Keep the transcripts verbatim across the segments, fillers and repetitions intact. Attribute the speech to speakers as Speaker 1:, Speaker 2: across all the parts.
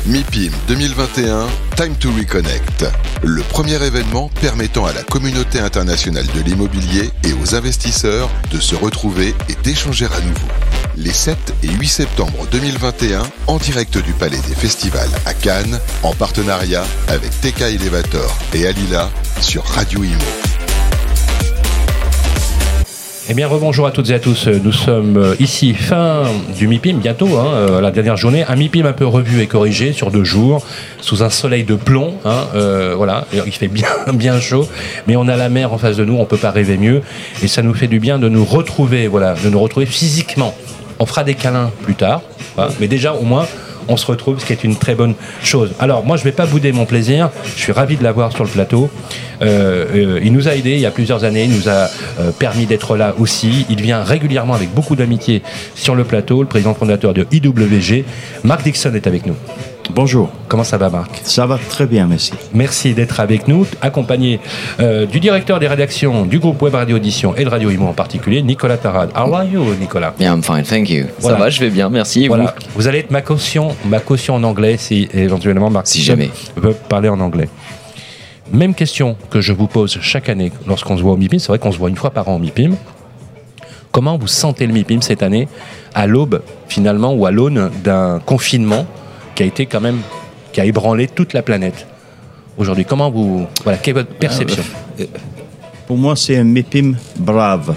Speaker 1: MIPIM deux mille vingt et un, Time to Reconnect. Le premier événement permettant à la communauté internationale de l'immobilier et aux investisseurs de se retrouver et d'échanger à nouveau. Les sept et huit septembre deux mille vingt et un, en direct du Palais des Festivals à Cannes, en partenariat avec T K Elevator et Alila sur Radio Imo.
Speaker 2: Eh bien, rebonjour à toutes et à tous. Nous sommes ici, fin du MIPIM, bientôt, hein, la dernière journée. Un MIPIM un peu revu et corrigé sur deux jours, sous un soleil de plomb. Hein, euh, voilà, il fait bien, bien chaud, mais on a la mer en face de nous, on ne peut pas rêver mieux. Et ça nous fait du bien de nous retrouver, voilà, de nous retrouver physiquement. On fera des câlins plus tard, voilà, mais déjà, au moins, on se retrouve, ce qui est une très bonne chose. Alors, moi, je ne vais pas bouder mon plaisir. Je suis ravi de l'avoir sur le plateau. Euh, euh, il nous a aidés il y a plusieurs années. Il nous a euh, permis d'être là aussi. Il vient régulièrement avec beaucoup d'amitié sur le plateau. Le président fondateur de I W G, Mark Dixon, est avec nous.
Speaker 3: Bonjour.
Speaker 2: Comment ça va, Marc ?
Speaker 3: Ça va très bien, merci.
Speaker 2: Merci d'être avec nous, accompagné euh, du directeur des rédactions du groupe Web Radio Audition et de Radio Imo en particulier, Nicolas Tarade. How are you, Nicolas ?
Speaker 4: Yeah, I'm fine, thank you.
Speaker 2: Voilà.
Speaker 4: Ça va, je vais bien, merci. Et
Speaker 2: voilà.
Speaker 4: vous ?
Speaker 2: Vous allez être ma caution, ma caution en anglais si éventuellement Marc
Speaker 4: Si jamais.
Speaker 2: peut parler en anglais. Même question que je vous pose chaque année lorsqu'on se voit au MIPIM. C'est vrai qu'on se voit une fois par an au MIPIM. Comment vous sentez le MIPIM cette année, à l'aube finalement ou à l'aune d'un confinement qui a été quand même, qui a ébranlé toute la planète aujourd'hui? Comment vous, voilà, quelle est votre perception?
Speaker 3: euh, Pour moi, c'est un MIPIM brave.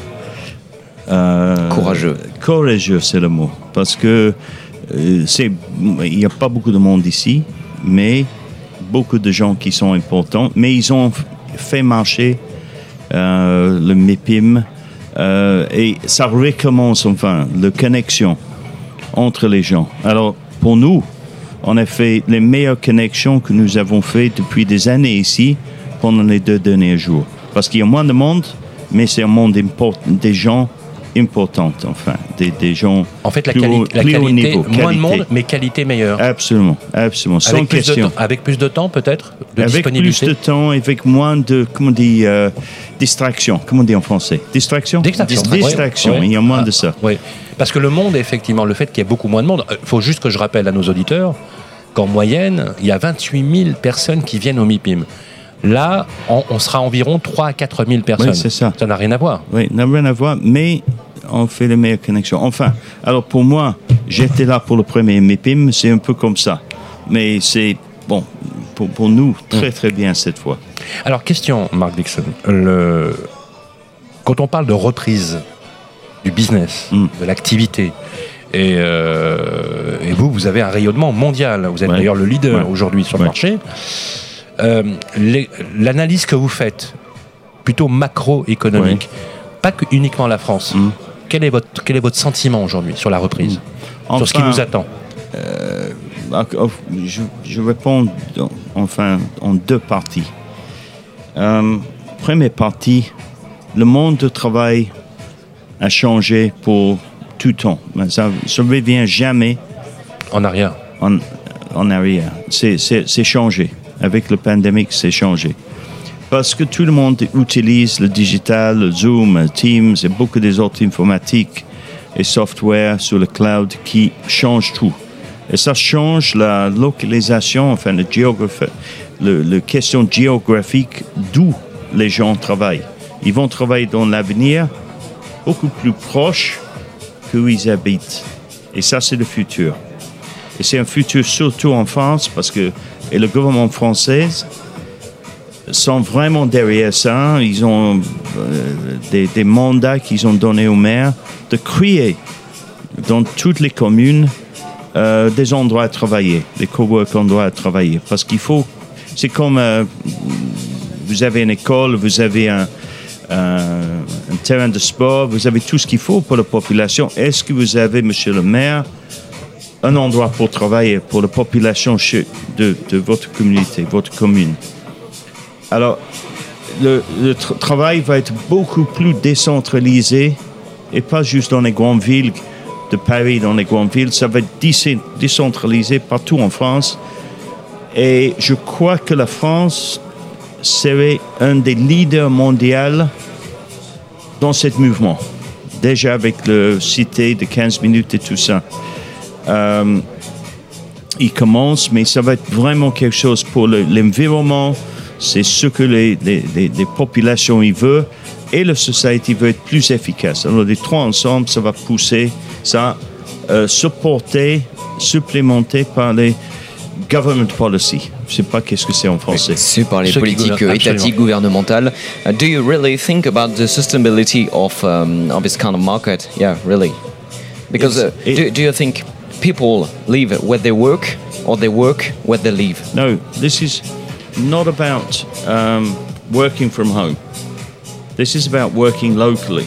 Speaker 3: Euh,
Speaker 4: Courageux.
Speaker 3: Courageux, c'est le mot. Parce que euh, c'est, il n'y a pas beaucoup de monde ici, mais beaucoup de gens qui sont importants. Mais ils ont fait marcher euh, le MIPIM euh, et ça recommence enfin, la connexion entre les gens. Alors, pour nous, on a fait les meilleures connexions que nous avons faites depuis des années ici pendant les deux derniers jours. Parce qu'il y a moins de monde, mais c'est un monde import- des gens importants, enfin, des, des gens
Speaker 2: En fait, la,
Speaker 3: plus
Speaker 2: quali-
Speaker 3: haut-
Speaker 2: la
Speaker 3: plus
Speaker 2: qualité,
Speaker 3: haut niveau,
Speaker 2: moins
Speaker 3: qualité.
Speaker 2: de monde, mais qualité meilleure.
Speaker 3: Absolument, absolument, sans
Speaker 2: Avec plus, de
Speaker 3: question.
Speaker 2: temps, avec plus de temps, peut-être, de
Speaker 3: Avec
Speaker 2: disponibilité.
Speaker 3: plus de temps, avec moins de, comment on dit, euh, distraction. Comment on dit en français? Distraction?
Speaker 2: Distraction.
Speaker 3: Distraction,
Speaker 2: Ouais, ouais.
Speaker 3: il y a moins
Speaker 2: Ah,
Speaker 3: de ça.
Speaker 2: Oui, parce que le monde, effectivement, le fait qu'il y ait beaucoup moins de monde, il faut juste que je rappelle à nos auditeurs qu'en moyenne, il y a vingt-huit mille personnes qui viennent au MIPIM. Là, on, on sera environ trois à quatre mille personnes.
Speaker 3: Oui, c'est ça.
Speaker 2: Ça n'a rien à voir.
Speaker 3: Oui, n'a rien à voir, mais on fait les meilleures connexions. Enfin, alors pour moi, j'étais là pour le premier MIPIM, c'est un peu comme ça. Mais c'est, bon, pour, pour nous, très très bien cette fois.
Speaker 2: Alors, question, Mark Dixon. Le... Quand on parle de reprise du business,
Speaker 3: Mm.
Speaker 2: de l'activité, et, euh, et vous, vous avez un rayonnement mondial. Vous êtes
Speaker 3: Ouais.
Speaker 2: d'ailleurs le leader
Speaker 3: Ouais.
Speaker 2: aujourd'hui sur le
Speaker 3: Ouais.
Speaker 2: marché. Euh, les- l'analyse que vous faites, plutôt macroéconomique, pas que uniquement la France,
Speaker 3: Mm.
Speaker 2: quel est votre, quel est votre sentiment aujourd'hui sur la reprise, sur ce qui
Speaker 3: Enfin,
Speaker 2: nous attend?
Speaker 3: Je, je réponds dans- enfin en deux parties. Euh, première partie, le monde du travail a changé pour tout temps. Mais ça ne revient jamais
Speaker 2: En arrière.
Speaker 3: en, en arrière. C'est, c'est, c'est changé. Avec la pandémie, c'est changé. Parce que tout le monde utilise le digital, le Zoom, Teams et beaucoup des autres informatiques et software sur le cloud qui changent tout. Et ça change la localisation, enfin, la géographie, le, le question géographique d'où les gens travaillent. Ils vont travailler dans l'avenir beaucoup plus proche qu'où ils habitent. Et ça, c'est le futur. Et c'est un futur surtout en France parce que et le gouvernement français sont vraiment derrière ça. Ils ont euh, des, des mandats qu'ils ont donnés aux maires de créer dans toutes les communes euh, des endroits à travailler, des cowork endroits à travailler. Parce qu'il faut, c'est comme euh, vous avez une école, vous avez un, un, un terrain de sport, vous avez tout ce qu'il faut pour la population. Est-ce que vous avez, monsieur le maire, un endroit pour travailler pour la population de, de votre communauté, votre commune? Alors, le, le tra- travail va être beaucoup plus décentralisé et pas juste dans les grandes villes de Paris, dans les grandes villes. Ça va être déc- décentralisé partout en France. Et je crois que la France serait un des leaders mondiaux dans ce mouvement. Déjà avec le cité de quinze minutes et tout ça. Euh, il commence, mais ça va être vraiment quelque chose pour le, l'environnement. C'est ce que les, les, les, les populations y veulent et la société veut être plus efficace. Alors les trois ensemble, ça va pousser, ça euh, supporter, supplémenté par les government policy. Je sais pas qu'est-ce que c'est en français.
Speaker 4: C'est par les
Speaker 2: Ceux
Speaker 4: politiques
Speaker 2: qui
Speaker 4: étatiques gouvernementales. Uh, do you really think about the sustainability of um, of this kind of market? Yeah, really. Because uh,
Speaker 3: it,
Speaker 4: do, do you think people live where they work or they work where they live?
Speaker 3: No, this is not about um, working from home. This is about working locally.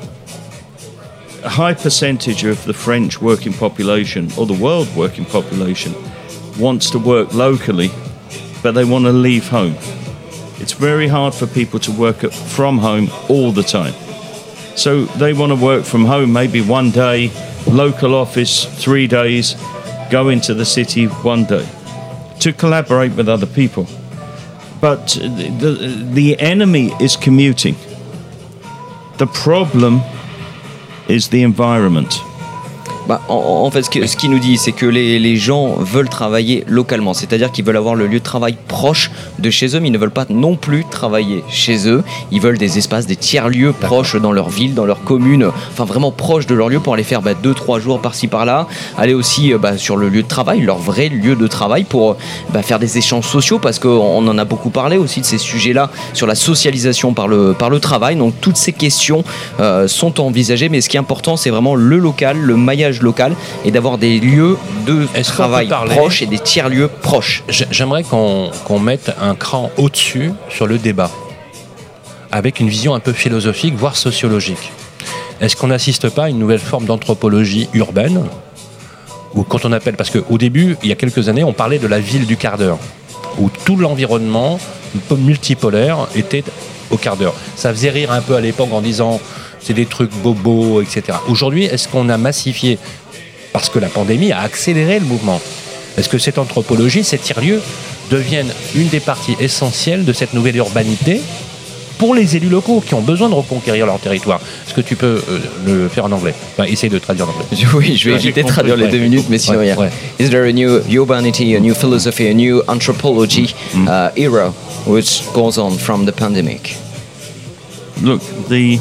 Speaker 3: A high percentage of the French working population, or the world working population, wants to work locally, but they want to leave home. It's very hard for people to work at, from home all the time. So they want to work from home maybe one day, local office three days, go into the city one day to collaborate with other people. But the, the enemy is commuting. The problem is the environment.
Speaker 4: Bah, en, en fait, ce qu'il ce qui nous dit, c'est que les, les gens veulent travailler localement, c'est-à-dire qu'ils veulent avoir le lieu de travail proche de chez eux, mais ils ne veulent pas non plus travailler chez eux. Ils veulent des espaces, des tiers-lieux proches dans leur ville, dans leur commune, enfin vraiment proches de leur lieu pour aller faire bah, deux, trois jours par-ci par-là, aller aussi bah, sur le lieu de travail, leur vrai lieu de travail pour bah, faire des échanges sociaux, parce qu'on en a beaucoup parlé aussi de ces sujets-là sur la socialisation par le, par le travail. Donc toutes ces questions euh, sont envisagées, mais ce qui est important, c'est vraiment le local, le maillage local et d'avoir des lieux de
Speaker 2: Est-ce
Speaker 4: travail proches et des tiers-lieux proches.
Speaker 2: J'aimerais qu'on qu'on mette un cran au-dessus sur le débat, avec une vision un peu philosophique, voire sociologique. Est-ce qu'on n'assiste pas à une nouvelle forme d'anthropologie urbaine, ou quand on appelle, parce qu'au début, il y a quelques années, on parlait de la ville du quart d'heure, où tout l'environnement multipolaire était au quart d'heure. Ça faisait rire un peu à l'époque en disant c'est des trucs bobos, et cetera. Aujourd'hui, est-ce qu'on a massifié, parce que la pandémie a accéléré le mouvement? Est-ce que cette anthropologie, ces tiers-lieux, deviennent une des parties essentielles de cette nouvelle urbanité pour les élus locaux qui ont besoin de reconquérir leur territoire? Est-ce que tu peux euh, le faire en anglais? Enfin, essaye de traduire en anglais.
Speaker 4: Oui, je vais éviter de traduire les deux minutes, mais sinon,
Speaker 2: ouais,
Speaker 4: yeah.
Speaker 2: ouais.
Speaker 4: Is there a new urbanity, a new philosophy, a new anthropology mm. uh, era which goes on from the pandemic?
Speaker 3: Look, the...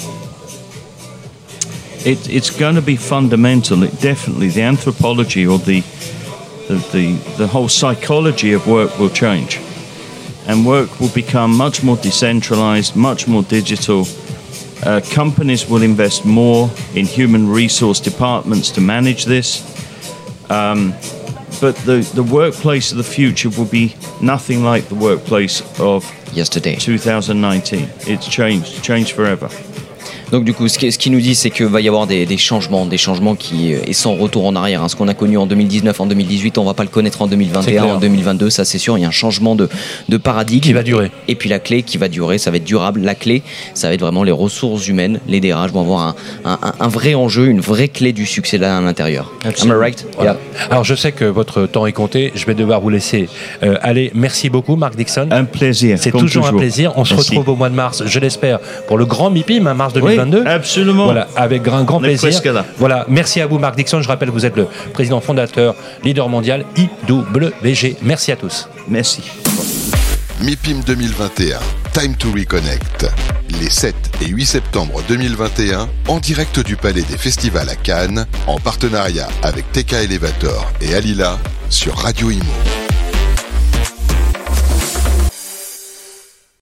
Speaker 3: It, it's going to be fundamental. It definitely, the anthropology or the, the the the whole psychology of work will change, and work will become much more decentralized, much more digital. Uh, companies will invest more in human resource departments to manage this. Um, but the the workplace of the future will be nothing like the workplace of
Speaker 4: yesterday,
Speaker 3: twenty nineteen. It's changed, changed forever.
Speaker 4: Donc du coup, ce qui, ce qui nous dit, c'est qu'il va y avoir des, des changements, des changements qui est sans retour en arrière. Hein. Ce qu'on a connu en deux mille dix-neuf, en deux mille dix-huit, on va pas le connaître en deux mille vingt et un, en deux mille vingt-deux, ça c'est sûr. Il y a un changement de, de paradigme
Speaker 2: qui va durer.
Speaker 4: Et, et puis la clé qui va durer, ça va être durable. La clé, ça va être vraiment les ressources humaines. Les D R H vont avoir un, un, un vrai enjeu, une vraie clé du succès là à l'intérieur. Am I right?
Speaker 2: Voilà. Yeah. Alors je sais que votre temps est compté. Je vais devoir vous laisser euh, aller. Merci beaucoup, Marc Dixon.
Speaker 3: Un plaisir.
Speaker 2: C'est toujours, toujours un plaisir. On
Speaker 3: Merci.
Speaker 2: se retrouve au mois de mars, je l'espère, pour le grand MIPIM, hein, mars deux mille vingt-deux.
Speaker 3: Oui, absolument.
Speaker 2: Voilà, avec un grand
Speaker 3: On
Speaker 2: plaisir.
Speaker 3: là.
Speaker 2: Voilà, merci à vous, Marc Dixon. Je rappelle que vous êtes le président fondateur, leader mondial I W G. Merci à tous.
Speaker 3: Merci.
Speaker 1: MIPIM deux mille vingt et un, Time to Reconnect. Les sept et huit septembre deux mille vingt et un, en direct du Palais des Festivals à Cannes, en partenariat avec T K Elevator et Alila sur Radio Imo.